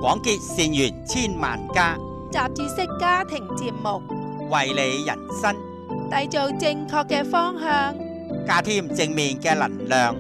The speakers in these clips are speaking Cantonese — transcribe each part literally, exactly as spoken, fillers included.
廣結善緣千萬家， 雜誌式家庭節目， 為你人生締造正確嘅方向， 加添正面嘅能量。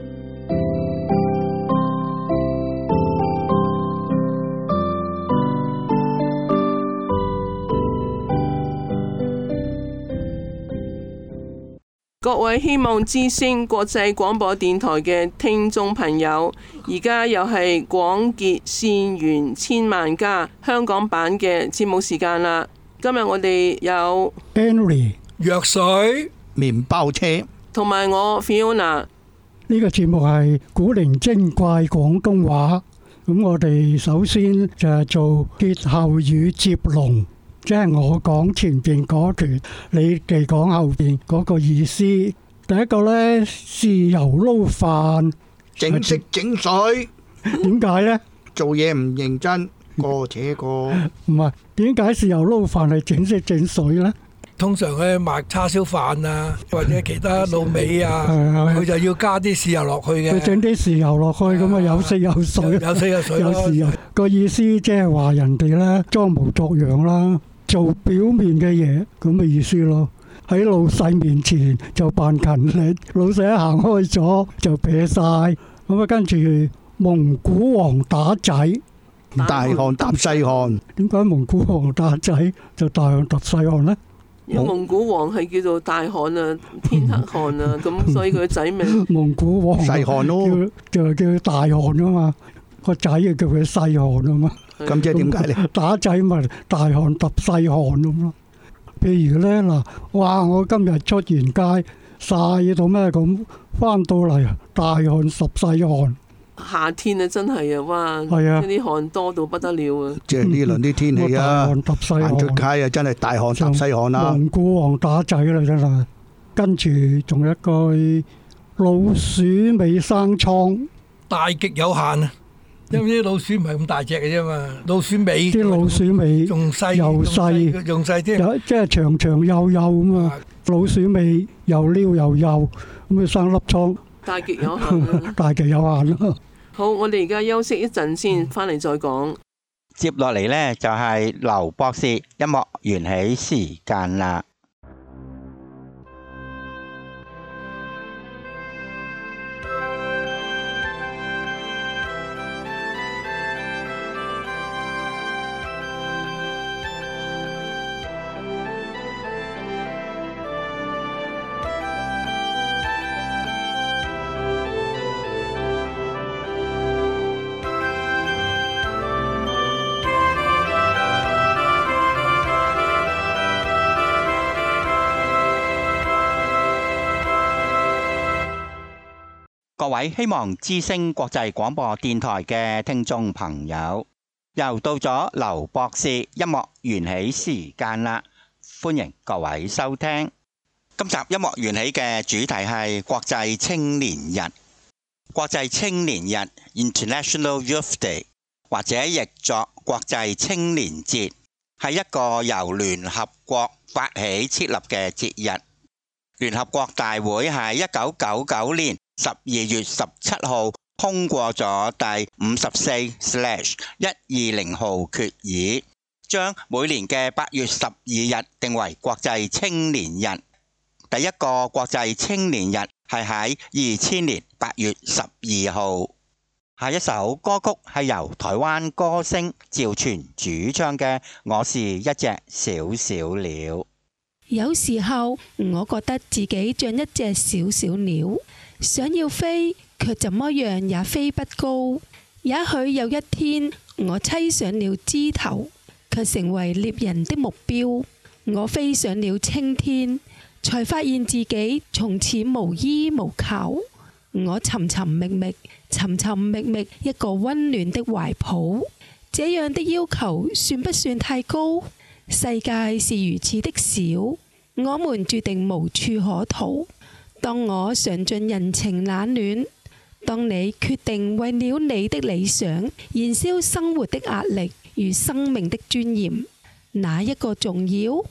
各位希望之聲國際廣播電台嘅聽眾朋友，而家又係廣結善緣千萬家香港版嘅節目時間啦。今日我哋有 Henry 藥水麵包車同埋我 Fiona。 呢個節目係古靈精怪廣東話，咁我哋首先就係做歇後語接龍，即係我講前邊嗰段，你哋講後邊嗰個意思。第一個呢，豉油撈飯， 整色整水， 點解呢？ 做嘢唔認真，過且過。 唔係，點解豉油撈飯係整色整水呢？ 通常咧賣叉燒飯啊，或者其他滷味啊，佢就要加啲豉油落去嘅。 佢整啲豉油落去，咁啊有色有水， 有色有水有豉油。個意思即係話人哋呢裝模作樣啦。做表面嘅嘢咁嘅意思咯，喺老細面前就扮勤力，老細一行開咗就撇晒。咁啊跟住蒙古王打仔， 大汗搭細汗。 點解蒙古王打仔就大汗搭細汗呢？ 因為蒙古王係叫做大汗啊，天黑汗啊，咁所以佢個仔名蒙古王細汗咯， 就叫大汗啊嘛，個仔就叫佢細汗啊嘛。 咁即係點解咧？ 打仔咪大汗揼細汗咁咯。譬如咧嗱，哇！我今日出完街曬到咩咁，翻到嚟大汗十細汗。 夏天啊，真係啊，哇！ 係啊， 啲汗多到不得了啊！ 即係呢輪啲天氣啊，行出街啊，真係大汗揼細汗啦。 蒙古王打仔啦，真係。跟住仲有一句老鼠尾生瘡， 大極有限啊！因為啲老鼠唔係咁大隻嘅啫嘛，老鼠尾啲老鼠尾仲細又細， 仲細啲， 即係長長幼幼咁啊！老鼠尾又溜又幼，咁啊生粒瘡， 大極有限啊！ 大極有限咯。 好，我哋而家休息一陣先，翻嚟再講。 接落嚟呢，就係劉博士音樂緣起時間啦。各位希望之聲國際廣播電台嘅聽眾朋友，又到咗劉博士音樂緣起時間啦，歡迎各位收聽。今集音樂緣起嘅主題係國際青年日。國際青年日 International Youth Day 或者譯作國際青年節，係一個由聯合國發起設立嘅節日。聯合國大會喺一九九九年十二月十七號通過咗第五十四 一二零號決議，將每年嘅八月十二日定為國際青年日。第一個國際青年日係喺二千年八月十二號。下一首歌曲係由台灣歌星趙傳主唱嘅《我是一隻小小鳥》。 有時候我覺得自己像一隻小小鳥，想要飛，卻怎麼樣也飛不高。也許有一天，我棲上了枝頭，卻成為獵人的目標。我飛上了青天，才發現自己從此無依無靠。我尋尋覓覓，尋尋覓覓一個溫暖的懷抱。這樣的要求算不算太高？世界是如此的小，我們注定無處可逃。當我嘗盡人情冷暖，當你決定為了你的理想燃燒生活的壓力與生命的尊嚴，哪一個重要？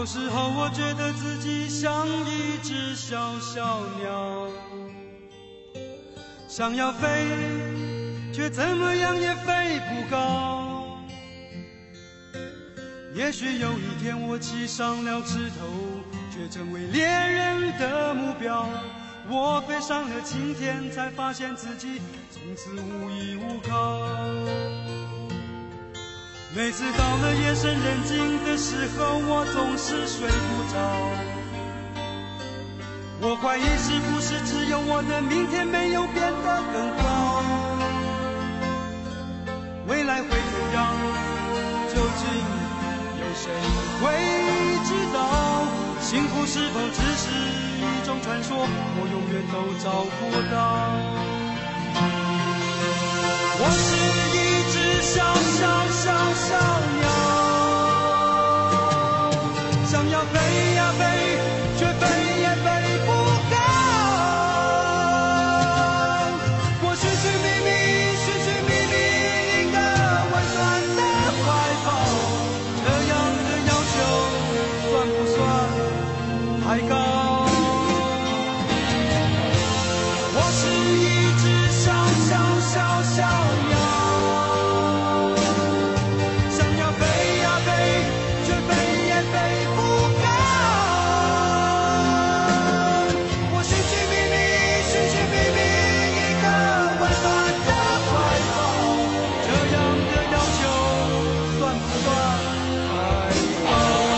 有时候我觉得自己像一只小小鸟，想要飞，却怎么样也飞不高。也许有一天我栖上了枝头，却成为猎人的目标。我飞上了青天，才发现自己从此无依无靠。每次到了夜深人静的时候，我总是睡不着。我怀疑是不是只有我的明天没有变得更好？未来会怎样？究竟有谁会知道？幸福是否只是一种传说？我永远都找不到。我是一只小小小小鸟，想要飞呀飞，却飞也飞不高。我寻寻觅觅，寻寻觅觅一个温暖的怀抱，这样的要求算不算太高？我是一只小小小小鸟，想要飞呀飞，却飞也飞不高。我寻寻觅觅，寻寻觅觅一个温暖的怀抱，这样的要求算不算太高？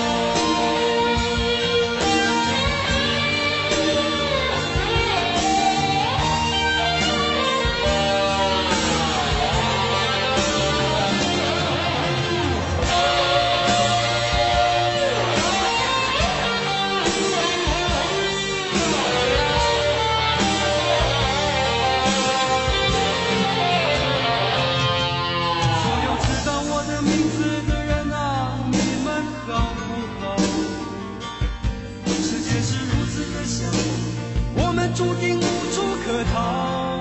注定无处可逃。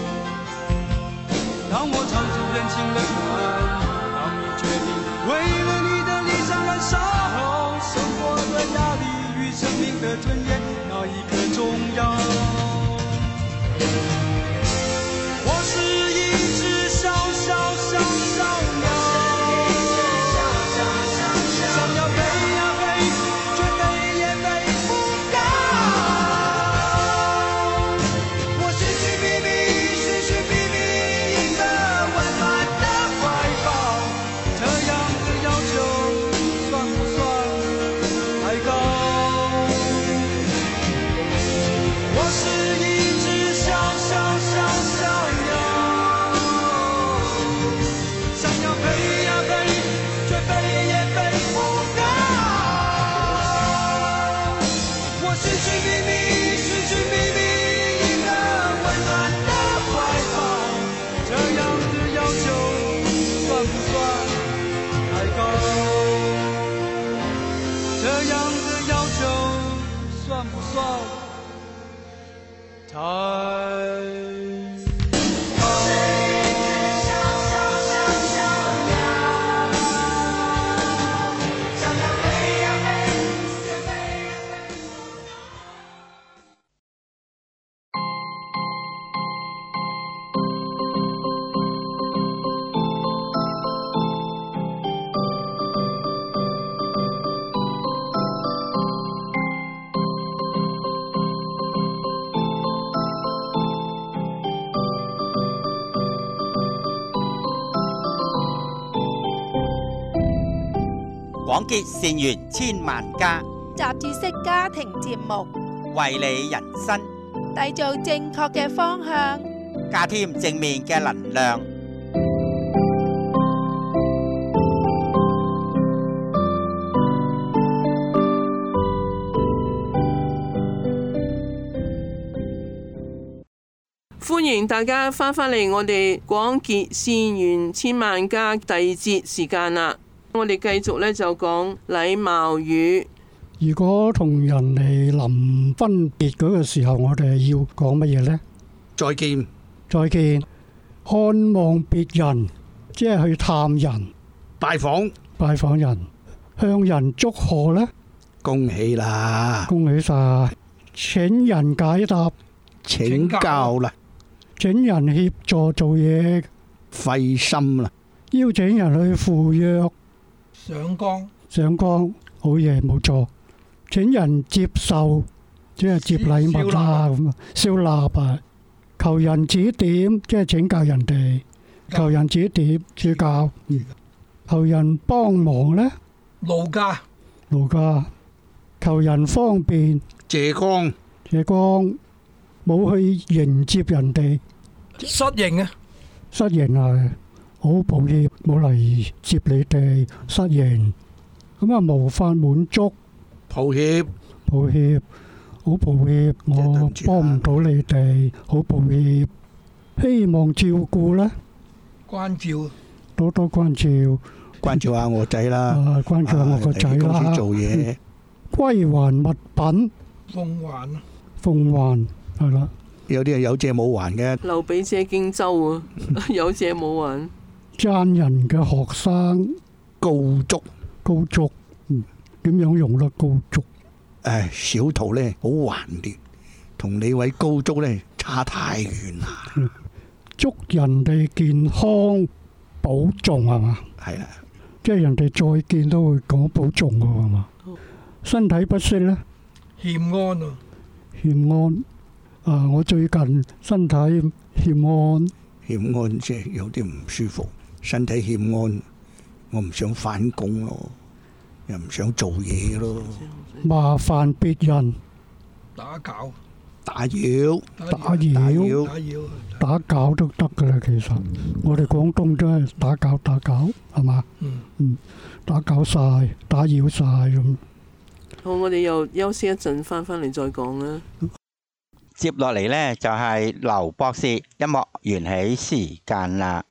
当我尝尽人情冷暖，当你决定为了你的理想燃烧，生活的压力与生命的尊严，哪一个重要？我是一只小小小小鸟，想要飞呀飞，却飞也飞不高。 廣結善緣千萬家， 雜誌式家庭節目， 為你人生締造正確嘅方向， 加添正面嘅能量。 歡迎大家翻返嚟我哋廣結善緣千萬家第二節時間啦。我哋繼續咧就講禮貌語。 如果同人哋臨分別嗰個時候，我哋要講乜嘢呢？ 再見， 再見。看望別人，即係去探人、 拜訪、 拜訪人，向人祝賀呢？ 恭喜啦！ 恭喜晒！請人解答， 請教啦， 請人協助做嘢， 費心啦， 邀請人去赴約， 上崗， 上崗，好嘢，冇錯。請人接受，即係接禮物啦咁啊，燒臘啊，求人指點，即係請教人哋，求人指點指教，嗯，求人幫忙呢， 勞駕， 勞駕，求人方便， 謝光， 謝光，冇去迎接人哋， 失迎啊， 失迎係好抱歉，冇嚟接你哋，失迎，咁啊無法滿足， 抱歉， 抱歉，好抱歉，我幫唔到你哋，好抱歉，希望照顧啦， 關照， 多多關照， 關照下我仔啦， 啊，關照下我個仔嚟公司啦， 做嘢， 歸還物品， 奉還啊， 奉還係啦， 有啲係有借冇還嘅， 劉備借荊州啊，有借冇還。 讚人嘅學生告足， 高足，嗯，點樣用得高足？ 誒，小徒咧好頑劣，同你位高足咧差太遠啦。 祝人哋健康保重係嘛？ 係啊， 即係人哋再見都會講保重㗎係嘛？身體不適咧， 欠安啊， 欠安啊！我最近身體欠安， 欠安即係有啲唔舒服，身體欠安，我唔想返工咯，又唔想做嘢咯， 麻煩別人打攪， 打擾， 打打擾擾， 打擾， 打攪都得㗎啦。其實我哋廣東都係打攪打攪係嘛？ 嗯， 嗯，打攪晒，打擾晒咁。 好，我哋又休息一陣，翻返嚟再講啦。 接落嚟呢，就係劉博士音樂緣起時間啦。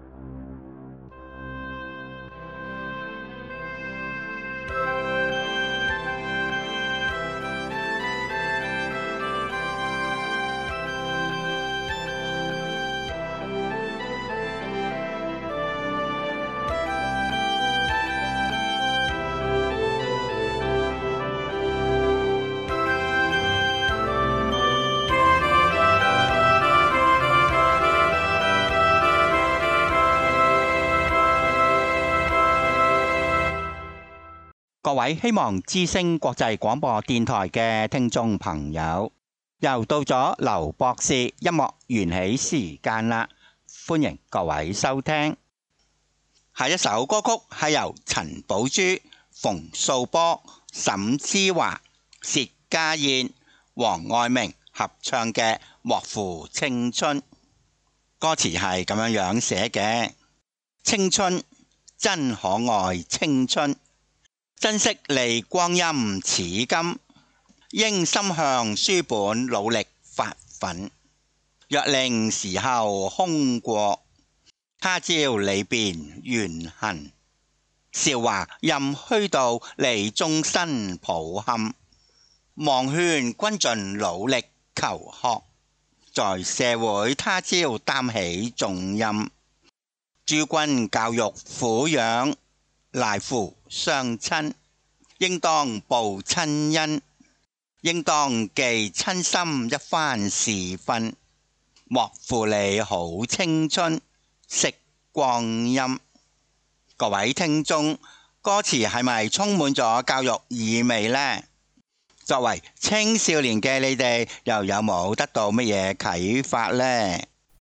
各位希望之聲國際廣播電台嘅聽眾朋友，又到咗劉博士音樂緣起時間啦，歡迎各位收聽。下一首歌曲係由陳寶珠、馮素波、沈之華、薛家燕、黃愛明合唱嘅《莫負青春》。歌詞係咁樣樣寫嘅：青春真可愛，青春珍惜你光陰似金，應心向書本努力發奮。若令時候空過，他朝你便怨恨。韶華任虛度，你終身抱憾。望勸君盡努力求學，在社會他朝擔起重任。諸君教育撫養，賴乎雙親，應當報親恩，應當記親心一番時分。莫負你好青春，惜光陰。各位聽眾，歌詞係咪充滿咗教育意味呢？作為青少年嘅你哋，又有冇得到乜嘢啟發呢？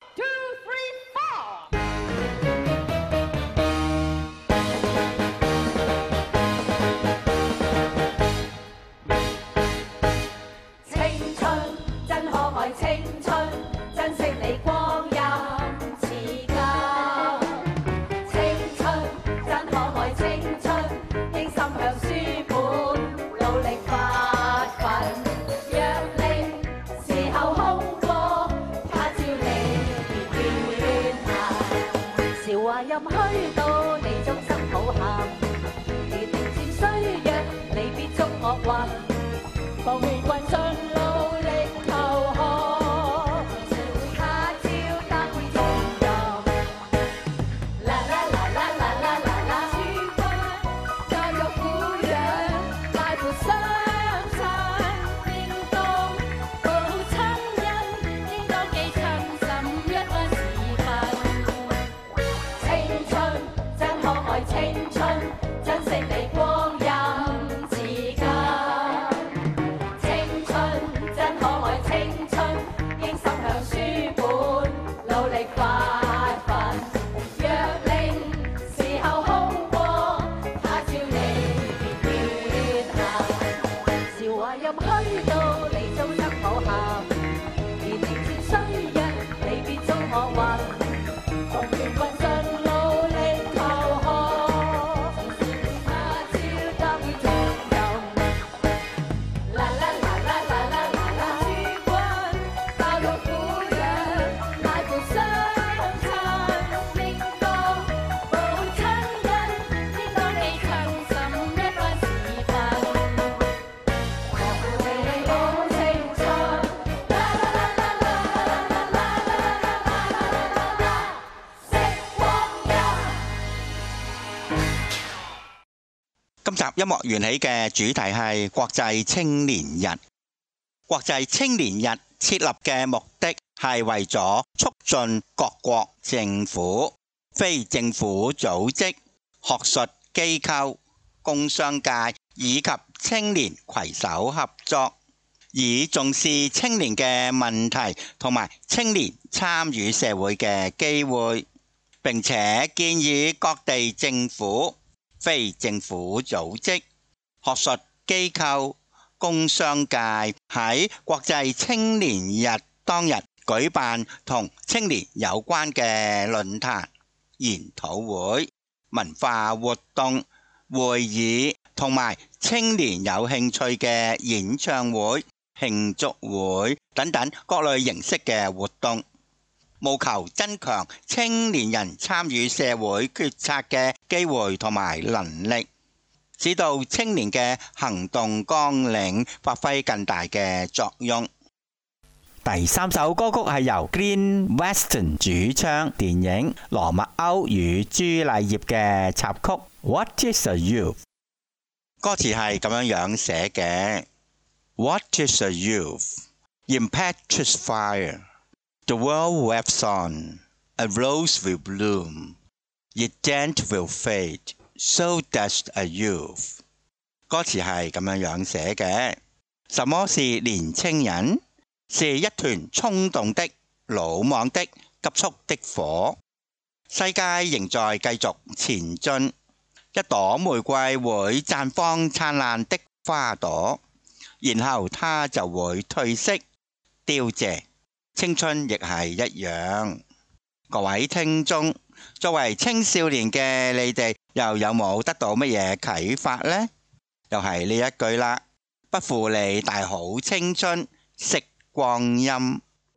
任虛度，你終身抱憾。如定漸衰弱，你必觸惡運。放棄慣盡努力求學，社會他朝擔起重任。啦啦啦啦啦啦啦啦，諸君教育撫養，賴乎雙話任虛度，你終生抱憾。年齡漸衰弱，你別遭我話。奉勸君盡努力求學，他朝當會長任。啦啦啦啦啦啦啦啦，諸君教育撫養，乃伴相親，應當保親恩，應當你親心一番時分。學你好青春，啦啦啦啦啦啦啦啦啦啦啦，惜光陰。 今集音樂緣起嘅主題係國際青年日。國際青年日設立嘅目的係為咗促進各國政府、非政府組織、學術機構、工商界以及青年攜手合作，以重視青年嘅問題同埋青年參與社會嘅機會，並且建議各地政府、非政府組織、學術機構、工商界喺國際青年日當日舉辦同青年有關嘅論壇、研討會、文化活動、會議同埋青年有興趣嘅演唱會、慶祝會等等各類形式嘅活動，務求增強青年人參與社會決策嘅機會同埋能力，使到青年嘅行動綱領發揮更大嘅作用。第三首歌曲係由 Green Weston 主唱電影《羅密歐與朱麗葉》嘅插曲 What is a Youth？ 歌詞係咁樣樣寫嘅 What is a youth? Impetuous fire The world waves on, a rose will bloom, yet then will fade, so does a youth。 歌詞係咁樣樣寫嘅。什麼是年青人？是一團衝動的、魯莽的、急速的火。世界仍在繼續前進，一朵玫瑰會綻放燦爛的花朵，然後它就會褪色、凋謝。青春亦係一樣。各位聽眾，作為青少年嘅你哋又有冇得到乜嘢啟發呢？又係呢一句啦，不負你大好青春，惜光陰。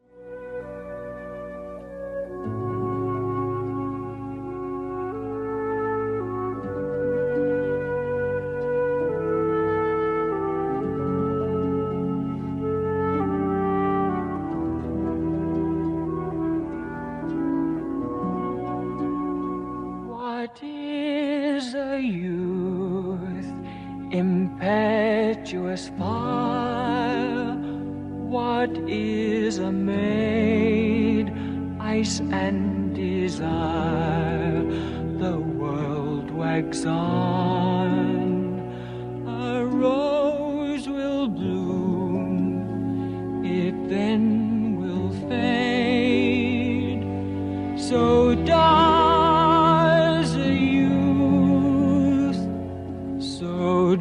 What is a youth? Impetuous fire. What is a maid? Ice and desire. The world wags on. A rose will bloom. It then will fade. So does a youth. So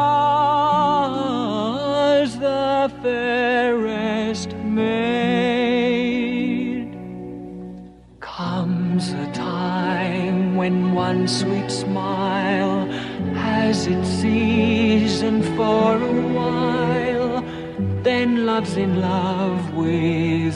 does the fairest maid. Comes a time when one sweet smile has its season for a while, then love's in love with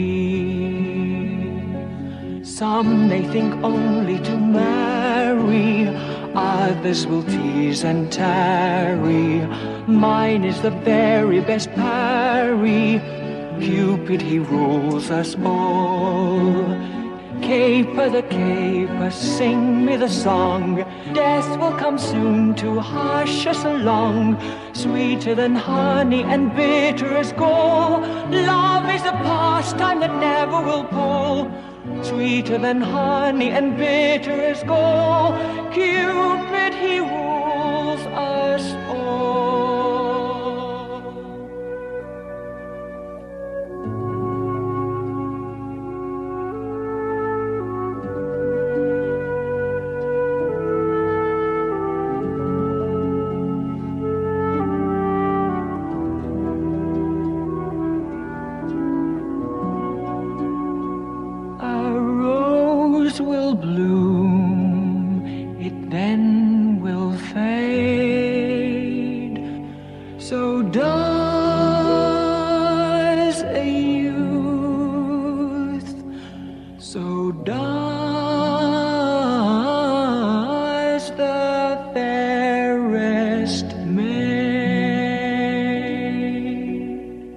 me. Some may think only to marry, others will tease and tarry. Mine is the very best parry. Cupid, he rules us all. Caper the caper, sing me the song. Death will come soon to hush us along. Sweeter than honey and bitter as gall. Love is a pastime that never will pall. Sweeter than honey and bitter as gall. Cupid, he rules us all. So does a youth, so does the fairest maid.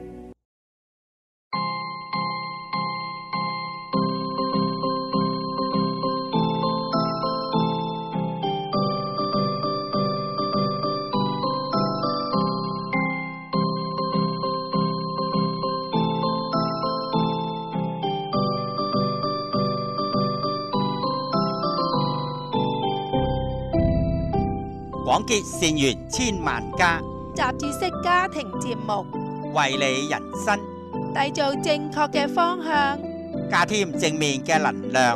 廣結善緣千萬家， 雜誌式家庭節目， 為你人生締造正確嘅方向， 加添正面嘅能量。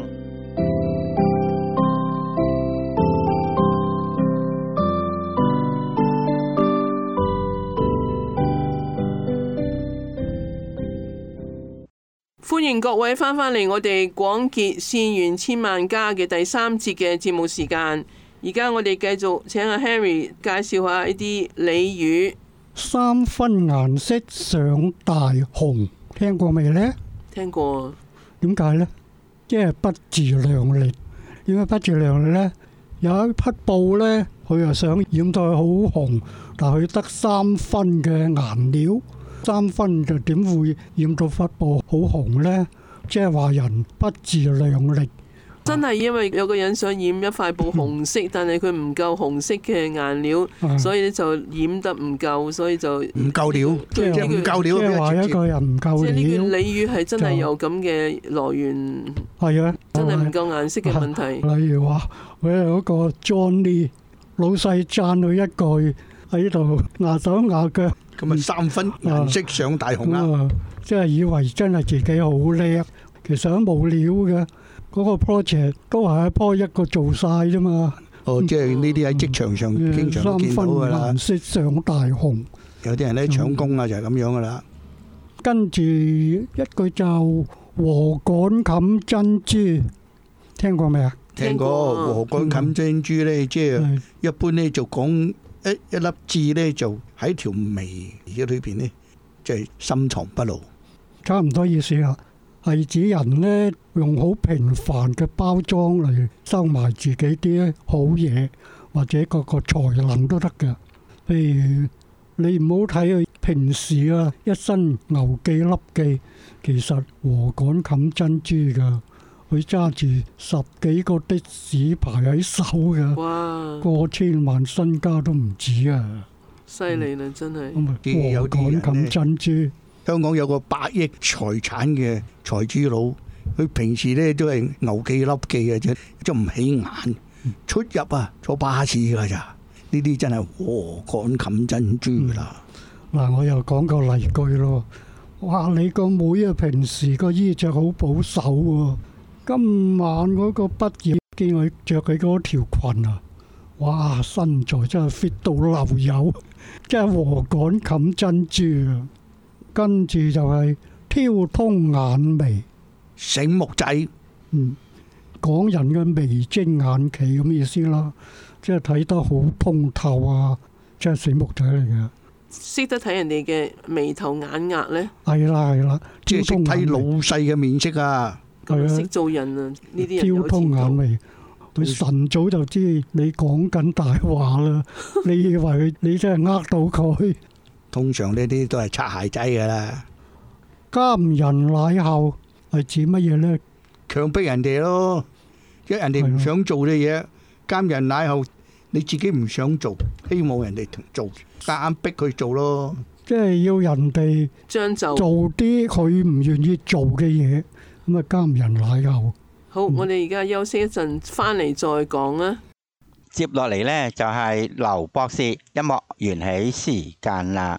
歡迎各位翻返嚟我哋廣結善緣千萬家嘅第三節嘅節目時間。而家我哋繼續請阿 Henry 介紹下呢啲俚語。 三分顏色上大紅，聽過未呢？ 聽過。 點解呢？即係不自量力。點解不自量力呢？有一匹布呢，佢又想染到佢好紅，但係佢得三分嘅顏料，三分就點會染到匹布好紅呢？即係話人不自量力。 真係因為有個人想染一塊布紅色，但係佢唔夠紅色嘅顏料， 啊、 所以就染得唔夠，所以就唔夠料，即係唔夠料。 即係話一個人唔夠料。 即係呢句俚語係真係有咁嘅來源。 係啊， 真係唔夠顏色嘅問題。 例如話，佢係嗰個 Johnny 老細讚佢一句喺度牙手牙腳， 咁啊三分顏色上大紅啊！ 即係以為真係自己好叻，其實都冇料嘅。嗰個 project 都係一樖一個做晒啫嘛。 哦，即係呢啲喺職場上經常都見到㗎啦。 三分顏色上大紅， 有啲人咧搶工啊，就係咁樣㗎啦。 跟住一句就禾稈冚珍珠，聽過未啊？ 聽過禾稈冚珍珠咧，即係一般咧就講一一粒痣咧，就喺條眉嘅裏邊咧，即係深藏不露。 差唔多意思啦。係指人呢，用好平凡嘅包裝嚟收埋自己啲好嘢，或者個個才能都得㗎。譬如你唔好睇佢平時啊一身牛記笠記，其實禾稈冚珍珠㗎。佢揸住十幾個的士牌喺手㗎， 哇！ 過千萬身家都唔止啊！ 犀利啦，真係。 禾稈冚珍珠。 香港有個百億財產嘅財主佬，佢平時咧都係牛記笠記嘅啫，就唔起眼，出入啊坐巴士㗎咋？呢啲真係禾稈冚珍珠啦！ 嗱、嗯，我又講個例句咯。哇！你個妹啊，平時個衣着好保守喎，今晚嗰個畢業見佢着佢嗰條裙啊，哇！身材真係 fit 到流油，真係禾稈冚珍珠啊！跟住就係挑通眼眉， 醒目仔。 嗯，講人嘅眉精眼奇咁意思啦，即係睇得好通透啊，即係醒目仔嚟嘅。 識得睇人哋嘅眉頭眼額咧， 係啦係啦， 即係識睇老細嘅面色啊， 識做人啊，呢啲人挑通眼眉。佢晨早就知你講緊大話啦，你以為你真係呃到佢？ 通常呢啲都係擦鞋仔噶啦。 監人賴後係指乜嘢呢？ 強迫人哋咯，即係人哋唔想做嘅嘢，監人賴後，你自己唔想做，希望人哋做，夾硬逼佢做咯。 即係要人哋將就做啲佢唔願意做嘅嘢，咁啊監人賴後。 好，嗯、我哋而家休息一陣，翻嚟再講啊。 接落嚟呢，就係劉博士音樂緣起時間啦。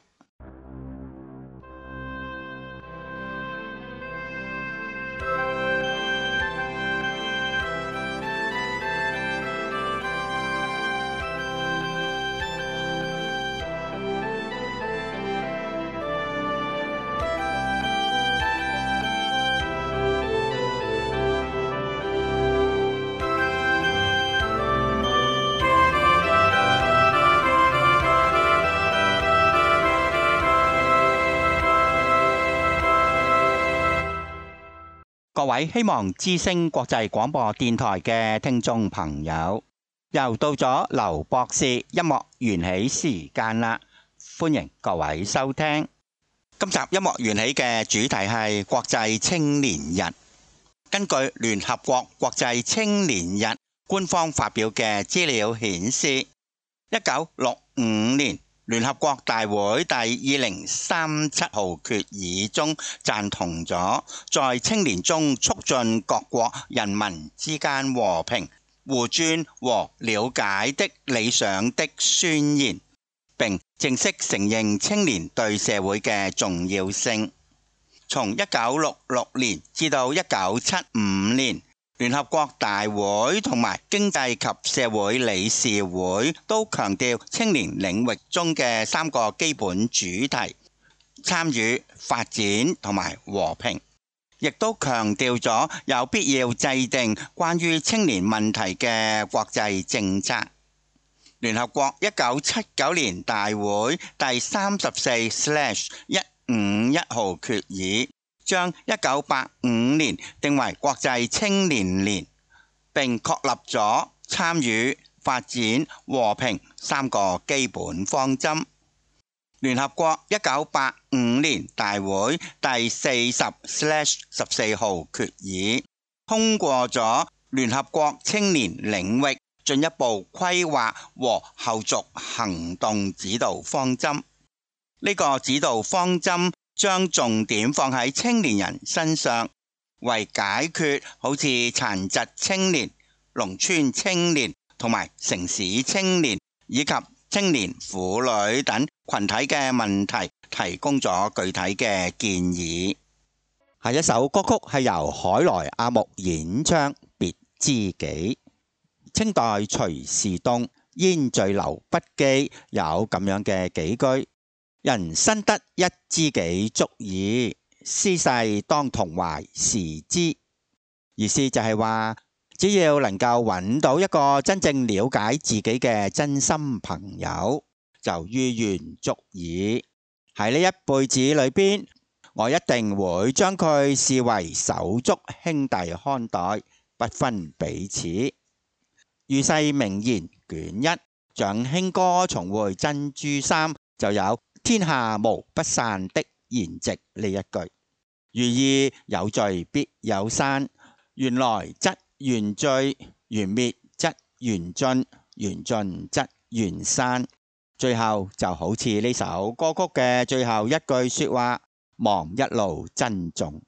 各位希望之聲國際廣播電台嘅聽眾朋友，又到咗劉博士音樂緣起時間啦，歡迎各位收聽。今集音樂緣起嘅主題係國際青年日。根據聯合國國際青年日官方發表嘅資料顯示，一九六五年聯合國大會第二零三七號決議中贊同咗在青年中促進各國人民之間和平、互尊和了解的理想的宣言，並正式承認青年對社會嘅重要性。從一九六六年至到一九七五年，聯合國大會同埋經濟及社會理事會都強調青年領域中嘅三個基本主題：參與、發展同埋和平，亦都強調咗有必要制定關於青年問題嘅國際政策。聯合國一九七九年大會第三十四 slash 一五一號決議，將一九八五年定為國際青年年，並確立咗參與、發展、和平三個基本方針。聯合國一九八五年大會第四十 slash 十四號決議，通過咗聯合國青年領域進一步規劃和後續行動指導方針。呢個指導方針將重點放喺青年人身上，為解決好似殘疾青年、農村青年同埋城市青年以及青年婦女等群體嘅問題提供咗具體嘅建議。下一首歌曲係由海來阿木演唱《別知己》。清代徐士東煙醉留筆記有咁樣嘅幾句：人生得一知己足矣，斯世當同懷時之。意思就係話，只要能夠揾到一個真正了解自己嘅真心朋友，就於願足矣。喺呢一輩子裏邊，我一定會將佢視為手足兄弟看待，不分彼此。余世名言卷一，蔣興哥重會珍珠衫，就有天下無不散的筵席呢一句。寓意有聚必有散，緣來則緣聚，緣滅則緣盡，緣盡則緣散。最後就好似呢首歌曲嘅最後一句說話：忘一路珍重。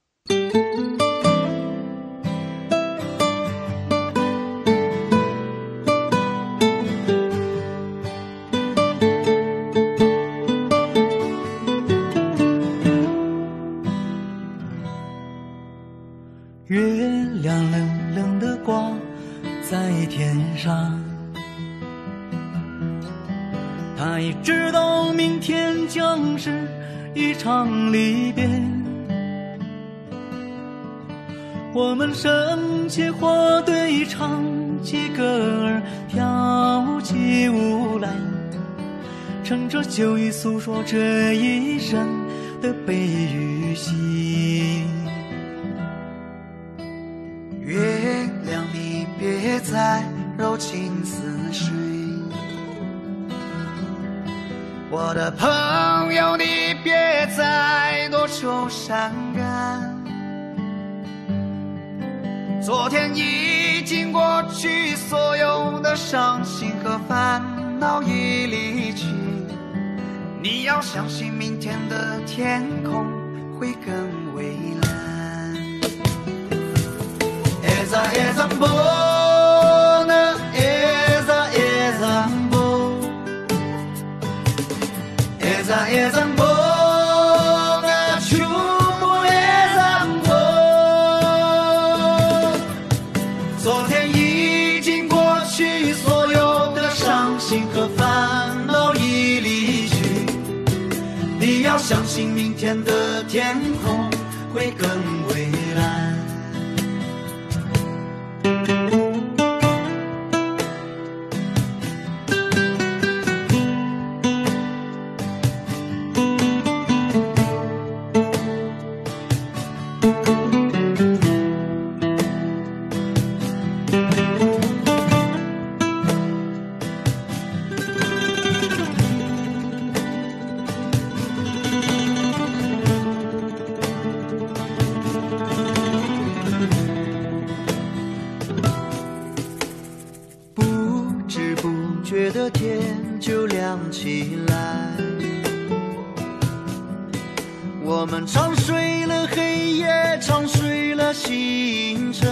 月亮冷冷地挂在天上，他已知道明天将是一场离别。我们生起火堆，唱起歌儿，跳起舞来，趁着酒意诉说这一生的悲与喜。 月亮你别再柔情似水，我的朋友你别再多愁善感。昨天已经过去，所有的伤心和烦恼已离去，你要相信明天的天空会更蔚蓝。Esa esa bona, esa esa bona, esa esa bona, chupo esa bona。昨天已经过去，所有的伤心和烦恼已离去，你要相信明天的天空会更蔚蓝。 我们唱睡了黑夜，唱睡了星辰，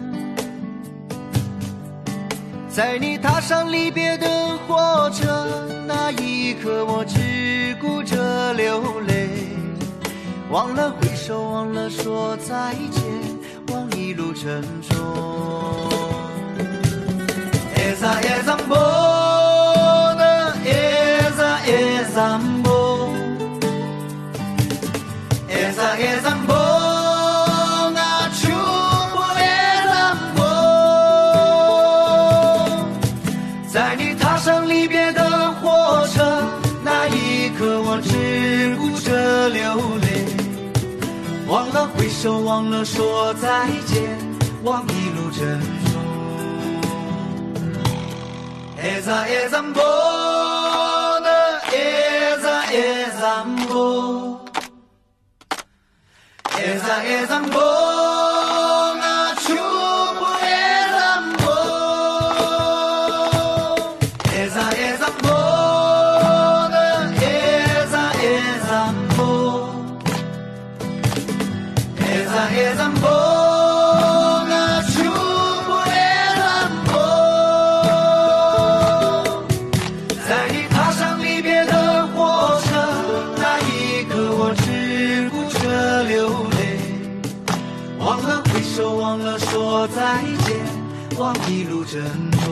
在你踏上离别的火车，那一刻我只顾着流泪，忘了挥手，忘了说再见，忘一路沉重。Esa es amor, esa es amor, esa es amor, a chupo es amor。 在你踏上离别的火车，那一刻我只顾着流泪，忘了挥手，忘了说再见，忘一路沉重。Esa es amor, esa es amor, esa es amor, a chupo es amor. Esa es amor, esa es amor, esa es amor.忘了说再见，忘一路珍重。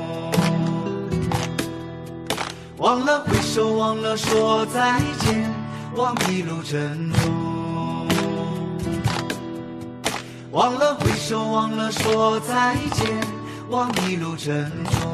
忘了挥手，忘了说再见，忘一路珍重。忘了挥手，忘了说再见，忘一路珍重。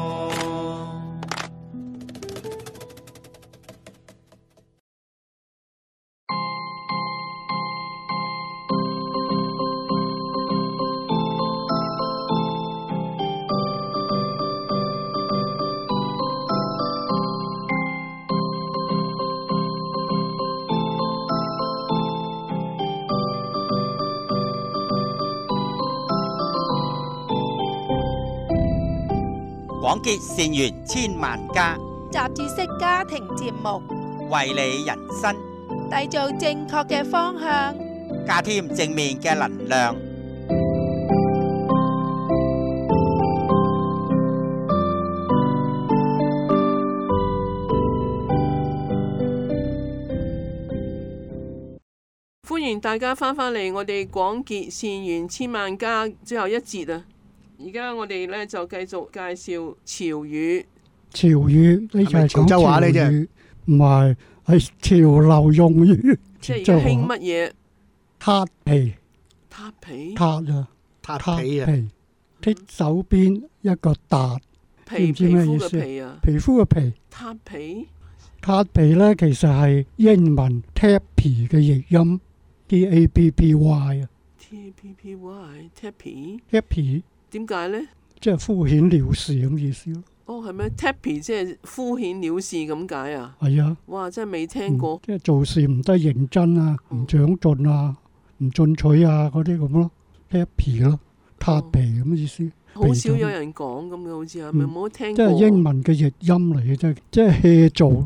廣結善緣千萬家， 雜誌式家庭節目， 為你人生締造正確嘅方向， 加添正面嘅能量。 歡迎大家翻返嚟我哋廣結善緣千萬家最後一節啊！而家我哋咧就繼續介紹潮語。 潮語呢就係潮州話呢啫， 唔係係潮流用語。 即係而家興乜嘢？ 撻皮， 撻皮， 撻啊， 撻皮啊， 剔手邊一個笪， 皮知唔知咩意思？ 皮啊， 皮膚嘅皮。 撻皮， 撻皮咧其實係英文 tappy 嘅譯音 ，T A P P Y 啊。 T A P P Y，tappy。 tappy。 點解咧？ 即係敷衍了事咁意思咯。 哦，係咩 ？tappy 即係敷衍了事咁解啊？ 係啊。 哇！真係未聽過。 嗯、即係做事唔得認真啊，唔長進啊，唔進取啊嗰啲咁咯 ，tappy 咯，撻皮咁意思。 好少有人講咁嘅，好似係咪冇聽過？ 即係英文嘅譯音嚟嘅啫，即係 hea 做。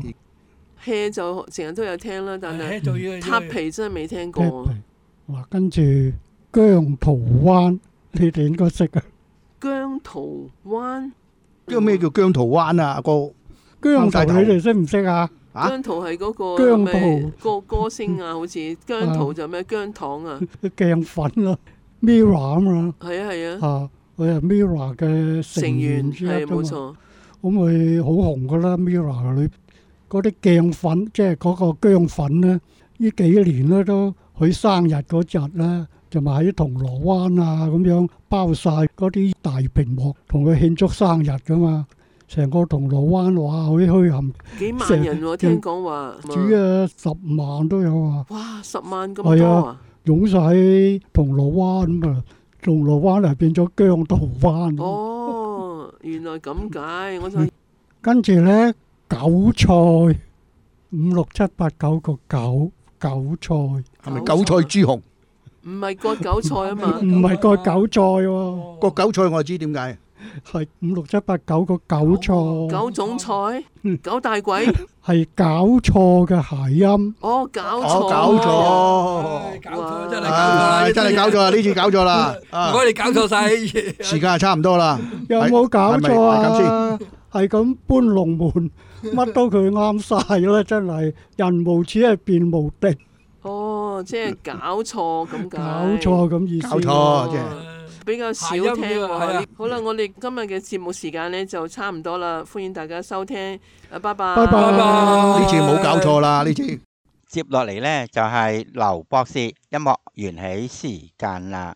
hea 就成日都有聽啦，但係撻皮真係未聽過。 嗱，跟住姜濤灣，你哋應該識啊。 姜濤灣， 呢個咩叫姜濤灣啊？個姜濤你哋識唔識啊？ 姜濤係嗰個姜濤歌歌星啊，好似姜濤就咩姜糖啊？ 鏡粉啦 ，Mirror 啊嘛。 係啊係啊。 啊，佢係 Mirror 嘅成員之一㗎嘛。 冇錯。 咁佢好紅噶啦 ，Mirror 裏嗰啲鏡粉，即係嗰個姜粉咧，呢幾年咧都佢生日嗰日咧。就咪喺銅鑼灣啊咁樣包晒嗰啲大屏幕，同佢慶祝生日噶嘛。成個銅鑼灣哇，好墟冚， 幾萬人喎、啊，聽講話。 主啊，十萬都有啊！ 哇，十萬咁多啊！ 湧晒喺銅鑼灣咁啊，銅鑼灣嚟變咗姜濤灣。 哦，原來咁解，我就、嗯、 跟住咧韭菜五六七八九個韭韭菜， 係咪韭菜豬紅？ 唔係割韭菜啊嘛， 唔係割韭菜喎， 割韭菜我知點解， 係五六七八九個九錯。 九種菜，九大簋係搞錯嘅諧音。 哦，搞錯， 哦，搞錯， 搞錯真係搞錯啦！ 真係搞錯啦！呢次搞錯啦！ 我哋搞錯晒， 時間係差唔多啦。 有冇搞錯啊？ 係咁係咁搬龍門，乜都佢啱晒啦！真係人無恥係變無敵。 哦，即係搞錯咁解。 搞錯咁意思。 搞錯即係。 比較少聽喎。好啦，我哋今日嘅節目時間呢就差唔多啦，歡迎大家收聽。拜拜。 拜拜。 呢次冇搞錯啦，呢次。 接落嚟呢就係劉博士音樂緣起時間啦。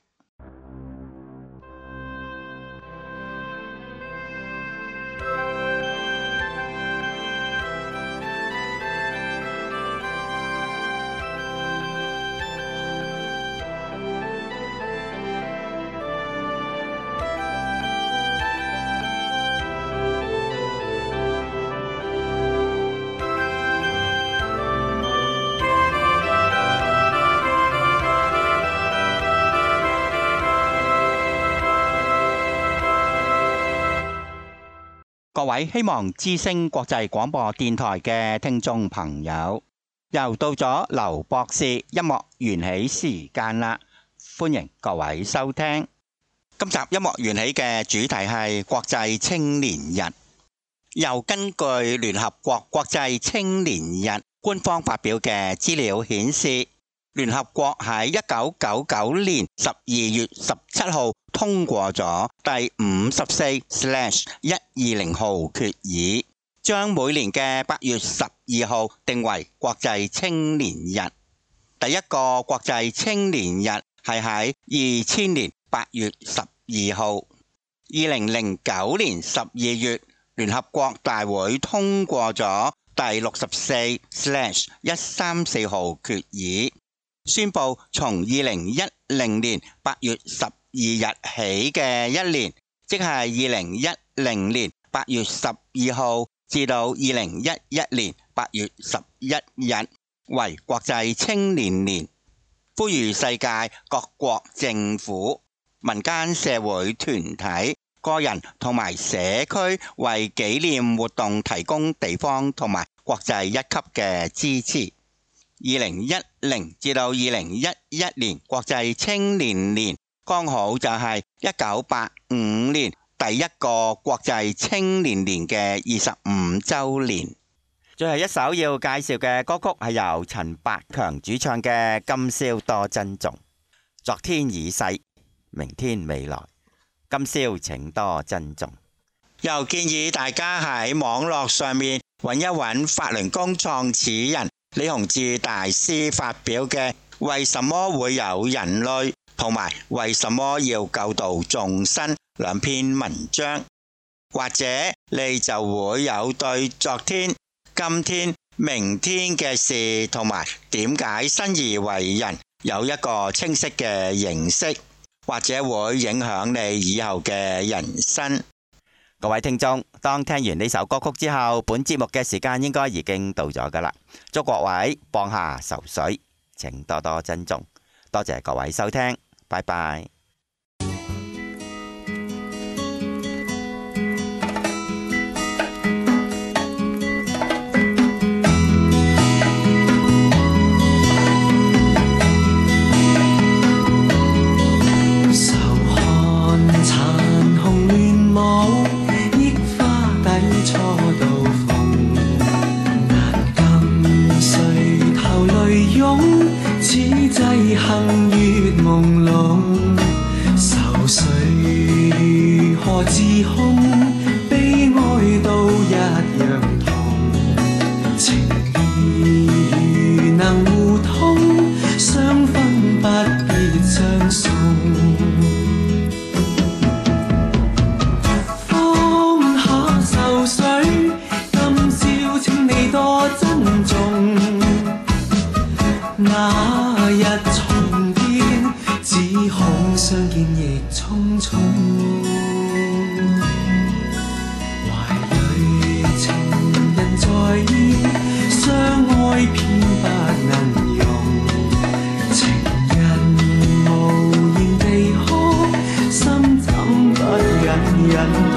各位希望之聲國際廣播電台嘅聽眾朋友，又到咗劉博士音樂緣起時間啦，歡迎各位收聽。今集音樂緣起嘅主題係國際青年日，又根據聯合國國際青年日官方發表嘅資料顯示，聯合國喺一九九九年十二月十七號通過咗第五十四 一二零號決議，將每年嘅八月十二號定為國際青年日。第一個國際青年日係喺二千年八月十二號。二零零九年十二月，聯合國大會通過咗第六十四 一三四號決議，宣布從二零一零年八月十二日起嘅一年，即係二零一零年八月十二號至到二零一一年八月十一日為國際青年年，呼籲世界各國政府、民間社會團體、個人同埋社區為紀念活動提供地方同埋國際一級嘅支持。二零一零至到二零一一年國際青年年，剛好就係一九八五年第一個國際青年年嘅二十五周年。最後一首要介紹嘅歌曲係由陳百強主唱嘅《今宵多珍重》。昨天已逝，明天未來，今宵請多珍重。又建議大家喺網絡上面揾一揾法輪功創始人李洪志大師發表嘅《為什麼會有人類》同埋《為什麼要救度眾生》兩篇文章，或者你就會有對昨天、今天、明天嘅事同埋點解生而為人有一個清晰嘅認識，或者會影響你以後嘅人生。各位聽眾，當聽完呢首歌曲之後，本節目嘅時間應該已經到咗㗎喇。祝各位放下愁緒，請多多珍重。多謝各位收聽，拜拜。 行月朦朧，愁緒何自空？悲哀都一樣痛，情義如能互通，相分不必相送。放下愁緒，今宵請你多珍重。那日重見，只恐相見亦匆匆。懷裏情人在意，相愛偏不能容。情人無言地哭，心怎不忍忍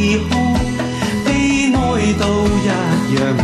以後，悲哀都一樣